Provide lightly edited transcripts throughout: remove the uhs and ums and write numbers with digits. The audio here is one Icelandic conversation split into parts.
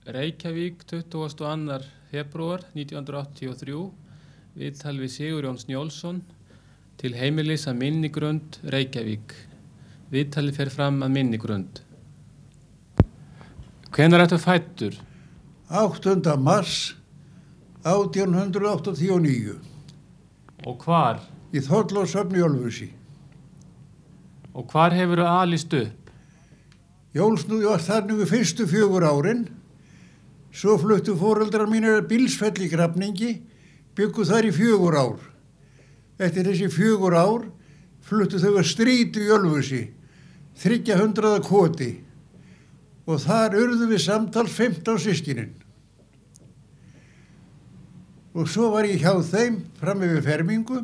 Reykjavík, 22. febrúar 1983, viðtal við Sigurjón Snjólfsson til heimilis að Minnigrund, Reykjavík. Viðtalið fer fram að Minnigrund. Hvenær ertu fæddur? 8. mars 1889 Og hvar? í Þorlákshöfn í Ölfusi. Og hvar hefurðu alist upp? Jólsnúði var þar nú við fyrstu 4 árin. Svo fluttu foreldrar mínir Bílsfell í Grafningi, byggu þar í 4 ár. Eftir þessi 4 ár fluttu þau að Strítu í Ölfusi, 300 koti. Og þar urðu við samtals 15 systkinin. Og svo var ég hjá þeim fram yfir fermingu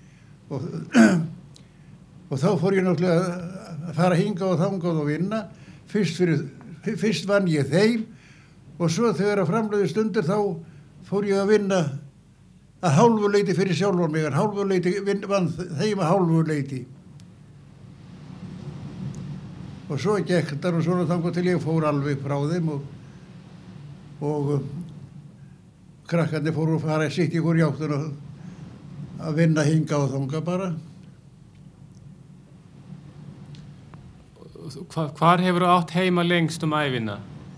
og þá fór ég náttúrulega að fara hingað og þangað og vinna. Fyrst vann ég þeim og svo þegar að framleiði stundir þá fór ég að vinna að hálfu leyti fyrir sjálfan mig, hálfu leyti vann þeim að hálfu leyti. Og svo gekk þar og svona þangað til ég fór alveg frá þeim og krakkarnir fóru að fara sitt í hvori áttin að vinna hingað og þangað bara. Hvar hefurðu átt heima lengst ævina?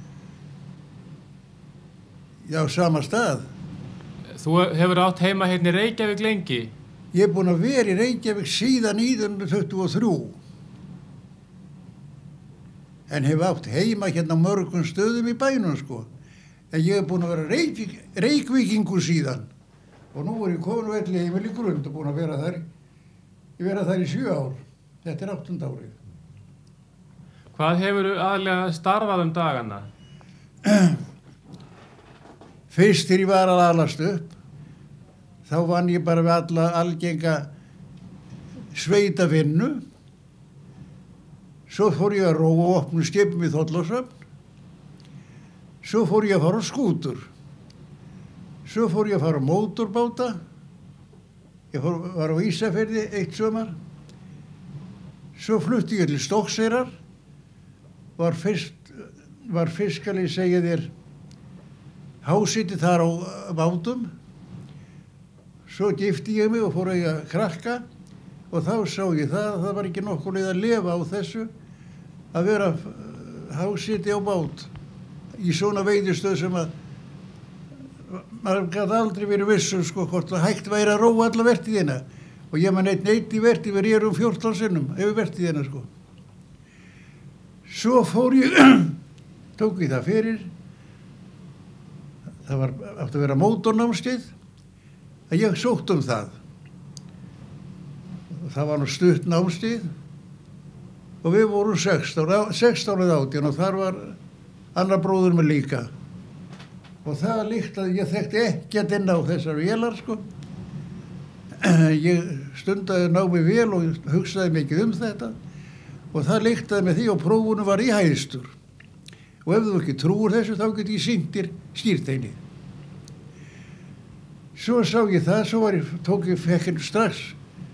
Já, sama stað. Þú hefur átt heima hérna í Reykjavík lengi? Ég er búinn að vera í Reykjavík síðan 1923. En hef átt heima hérna á mörgum stöðum í bænum, sko. En ég er búinn að vera Reykvíkingur síðan. Og nú er ég komin á heimili Grund og búinn að vera þar. Ég vera þar í 7 ár. Þetta er 8. árið. Hvað hefurðu aðlega starfað dagana? Fyrst þegar ég var að alast upp, þá vann ég bara við alla algenga sveitavinnu. Svo fór ég að róa og opna skipum í Þorlákshöfn. Svo fór ég að fara á skútur. Svo fór ég að fara á mótorbáta. Ég var á Ísafirði 1 sumar. Svo flutti ég til Stokkseyrar. Var fyrst skal ég segja þér hásiti þar á bátum. Svo gifti ég mig og fór að eiga krakka og þá sá ég það var ekki nokkuð leið að lifa á þessu að vera hásiti á bát í svona veiðistöð sem að maður gat aldrei verið vissum sko hvort það hægt væri að róa alla vertíðina og ég man einn í vertíð ég 14 sinnum yfir vertíðina sko. Svo fór ég, tók ég það fyrir, það átti að vera mótornámskeið, að ég sótt það. Það var nú stutt námskeið og við vorum 16 eða 18 og þar var annar bróður með líka. Og það líkt að ég þekkti ekkert inn á þessar vélar, sko. Ég stundaði námi vel og hugsaði mikið þetta. Og það líktaði með því og prófunum var í hæðstur. Og ef þú ekki trúir þessu þá get ég sýnt þér skírteinið. Svo sá ég það, fekk strax,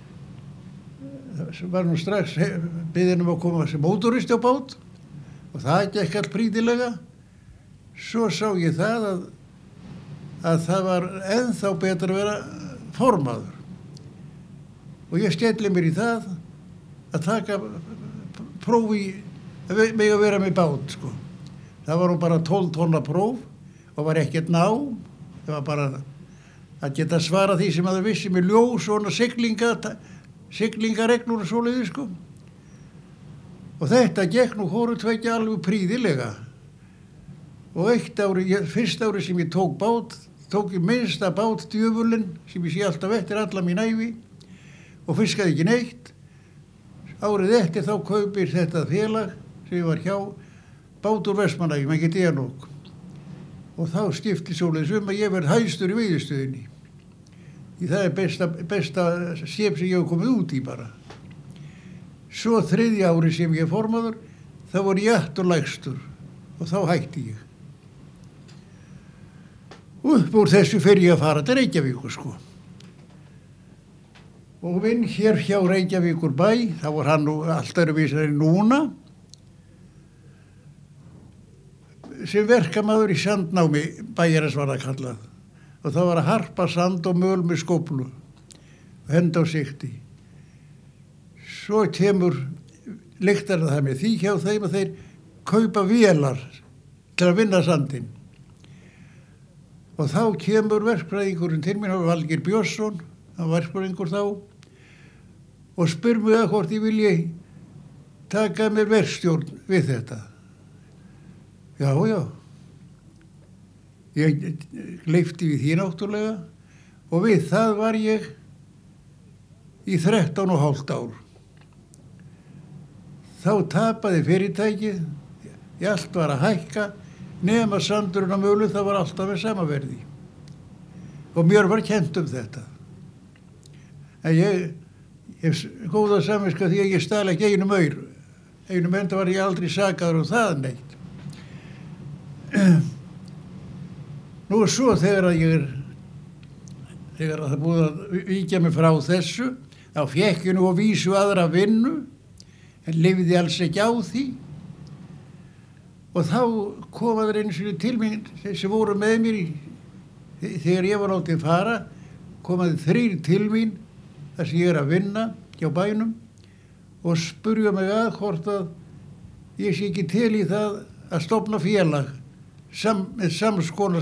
var nú strax beðinn að koma sem mótoristi á bát og það gekk allt prýðilega. Svo sá ég það að það var ennþá betra að vera formaður. Og ég skelli mér í það að taka prófi með að vera með bát, sko. Það var nú bara 12 tonna próf og var ekkert nám. Það var bara að geta svara því sem að það vissi með ljós og siglingareglur og svoleiðis, sko. Og þetta gekk nú hvoru tveggja alveg prýðilega. Og fyrsta ári sem ég tók bát, tók ég minnsta bát djöfulinn sem ég sé alltaf eftir alla mín ævi og fiskaði ekki neitt. Árið eftir þá kaupir þetta félag sem ég var hjá, bát úr Vestmannaeyjum, ekki Denok. Og þá skipti svoleiðis að ég verð hæstur í veiðistöðinni. Því það er besta skip sem ég hef komið út í bara. Svo 3. ári sem ég er formaður, þá var ég aftur lægstur og þá hætti ég. Upp úr þessu fer ég að fara til Reykjavíkur, sko. Og vinn hér hjá Reykjavíkur bæ, þá var hann nú allt öðruvísari núna. sem verkamaður í sandnámi, bæjarins var það kallað. Og það var að harpa sand og möl með skóplu og henda á sikti. Svo kemur lyktar það með því hjá þeim að þeir kaupa vélar til að vinna sandinn. Og þá kemur verkfræðingurinn til mín, Valgeir Björnsson, hann var verkfræðingur þá, og spyr mig að hvort ég vilji taka mér verkstjórn við þetta. Já, já. Ég leifti við því náttúrulega og við það var ég í 13,5 ár. Þá tapaði fyrirtækið, allt var að hækka, nema sandurinn á mölu, það var alltaf með sama verði. Og mér var kennt þetta. En ég hef góða samviska því að ég stæla ekki einum aur. Einum enda var ég aldrei sakaður það neitt. Nú og svo þegar það búið að víkja mig frá þessu, þá fékk ég nú að vísu aðra vinnu, en lifði alls ekki á því. Og þá koma þeir einu sinni til mín, sem voru með mér þegar ég var látið fara, koma þeir 3 til mín, þar sem ég að vinna hjá bænum, og spurja mig að hvort að ég sé ekki til í það að stofna félag, með samskonar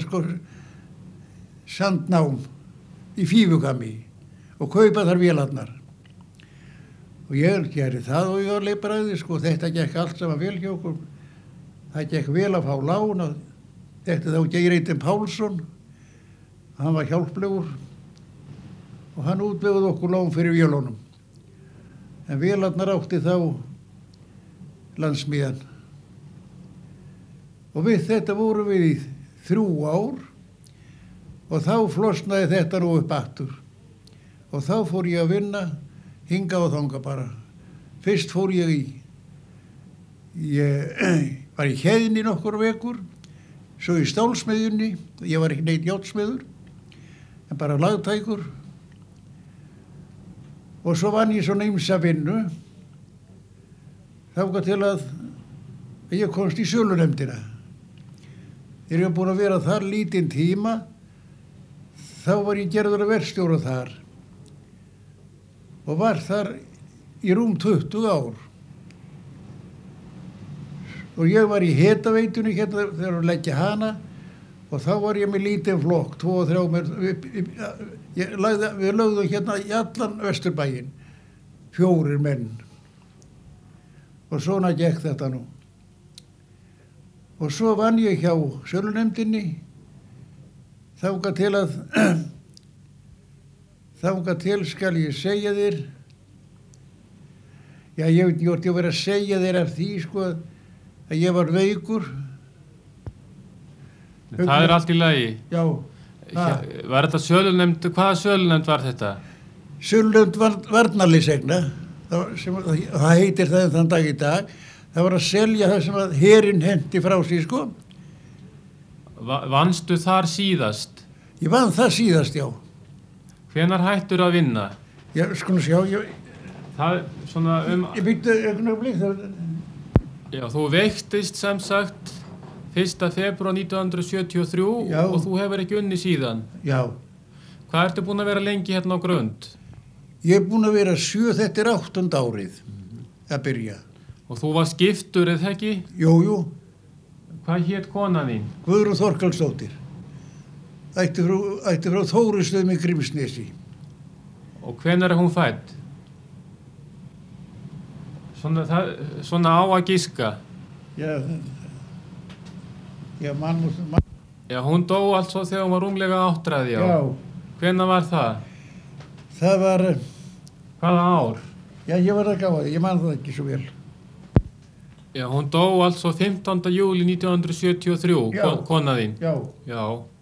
sandnám í Fífugami og kaupa þar vélarnar. Og ég gerði það og ég var leipræði, þetta gekk allt saman vel hjá okkur. Það gekk vel að fá lán, þetta þá Geir Pálsson, hann var hjálplegur og hann útvegaði okkur lán fyrir vélunum. En vélarnar átti þá Landsmiðjan. Og við þetta vorum við í 3 ár og þá flosnaði þetta nú upp aftur. Og þá fór ég að vinna hingað og þangað bara. Fyrst fór ég var í Heiðni nokkur vekur, svo í stálsmiðjunni, ég var ekki neitt járnsmiður, en bara lagtækur. Og svo vann ég svona ýmsa vinnu, þangað til að ég komst í sölunefndina. Þegar ég var búin að vera þar lítinn tíma, þá var ég gerður að verkstjóra þar og var þar í rúm 20 ár. Og ég var í hitaveitunni hérna þegar að leggja hana og þá var ég með lítinn flokk, 2 og 3 við lögðum hérna í allan Vesturbæinn, 4 menn. Og svona gekk þetta nú. Og svo vann ég hjá sölunefndinni, þangað til skal ég segja þér, já ég veit ekki hvort ég verið að segja þér af því að ég var veikur. Það allt í lagi. Já. Var þetta sölunefnd, hvaða sölunefnd var þetta? Sölunefnd varnarliðsegna, það heitir það þann dag í dag. Það var að selja það sem að herinn henti frá sig, Vannstu þar síðast? Ég vann það síðast, já. Hvenær hættur að vinna? Já, sjá, það svona Ég byggði augnablik það. Já, þú veiktist sem sagt 1. febrúar 1973 já. Og þú hefur ekki unnið síðan. Já. Hvað ertu búin að vera lengi hérna á Grund? Ég er búin að vera 7, þetta er 8. árið að byrja. Og þú var skiptur, eða ekki? Jú. Hvað hét konan þín? Guðrún Þorkelsdóttir. Ætti frá Þórustöðum í Grímsnesi. Og hvenær er hún fædd? Svona á að giska. Já, mann. Já, hún dó altså þegar hún var rúmlega 8, já. Já. Hvenær var það? Það var... Hvaða ár? Já, ég var að gáða, ég man það ekki svo vel. Já, hún dó altså 15. júli 1973, kona þín. Já. Já.